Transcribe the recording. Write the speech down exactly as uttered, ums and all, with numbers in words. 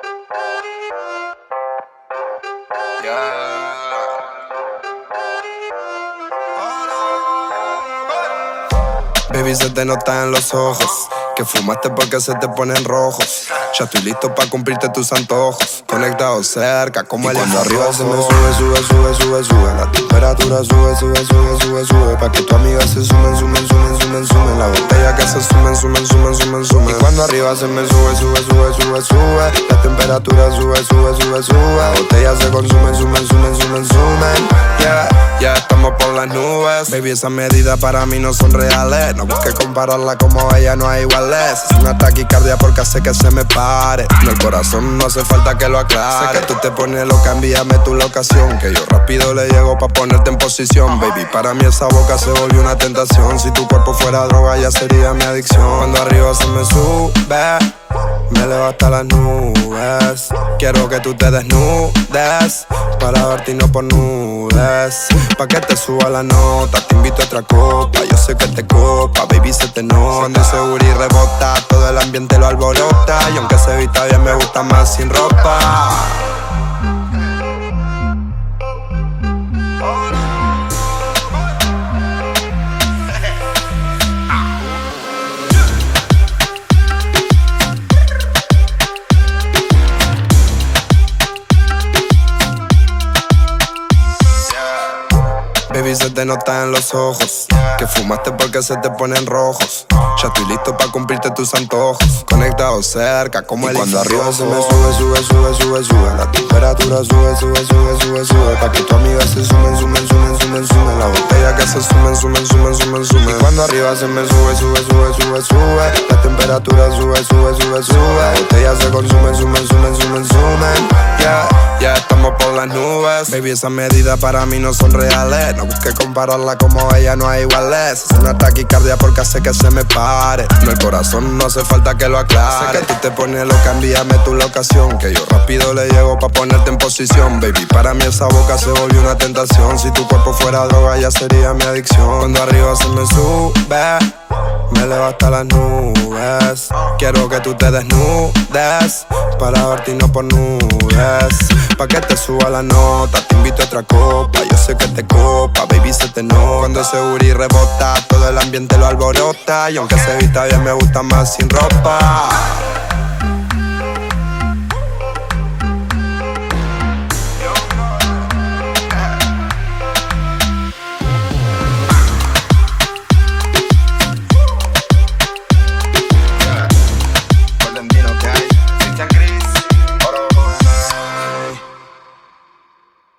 Baby, se te nota en los ojos que fumaste porque se te ponen rojos. Ya estoy listo pa' cumplirte tus antojos. Conectado cerca como el cuando arriba se me sube, sube, sube, sube, sube. La temperatura sube, sube, sube, sube, sube. Pa' que tu amiga se sumen, sumen, sumen, sumen, sumen. La botella que se sumen, sumen, sumen, sumen, sumen. Y cuando arriba se me sube, sube, sube, sube, sube. La temperatura sube, sube, sube, sube. La botella se consume, sumen, sumen, sumen, sumen. Yeah, ya estamos por las nubes. Baby, esas medidas para mí no son reales. No busques compararla como ella, no hay iguales. Es una taquicardia porque hace que se me pare. No, el corazón no hace falta que lo aclare. Sé que tú te pones loca, envíame tu locación, que yo rápido le llego pa' ponerte en posición. Baby, para mí esa boca se volvió una tentación. Si tu cuerpo fuera droga ya sería mi adicción. Cuando arriba se me sube, me elevo hasta las nubes. Quiero que tú te desnudes para verte y no por nudes. Pa' que te suba la nota, te invito a otra copa. Yo sé que te copa, baby, se te nota. Cuando es seguro y rebota, todo el ambiente lo alborota. Y aunque se vista bien, me gusta más sin ropa. Baby, se te nota en los ojos que fumaste porque se te ponen rojos. Ya estoy listo pa' cumplirte tus antojos. Conectado cerca como el cuando arriba se me sube, sube, sube, sube, sube. La temperatura sube, sube, sube, sube, sube. Pa' que tu amiga se sumen, sumen, sumen, sumen, sumen. La botella que se sumen, sumen, sumen, sumen, sumen. Y cuando arriba se me sube, sube, sube, sube, sube. La temperatura sube, sube, sube, sube. La botella se consume, sumen, sumen, sumen, sumen. Yeah, ya estamos por las nubes. Baby, esas medidas para mí no son reales. No busques compararla como ella, no hay iguales. Es una taquicardia porque hace que se me pare. No, el corazón no hace falta que lo aclare. Sé que tú te pones loca, envíame tu locación, que yo rápido le llego pa' ponerte en posición. Baby, para mí esa boca se volvió una tentación. Si tu cuerpo fuera droga ya sería mi adicción. Cuando arriba se me sube, me elevo hasta las nubes. Quiero que tú te desnudes para verte y no por nudes. Pa' que te suba la nota, te invito a otra copa. Yo sé que te copa, baby, se te nota. Cuando es seguro y rebota, todo el ambiente lo alborota. Y aunque se vista bien, me gusta más sin ropa.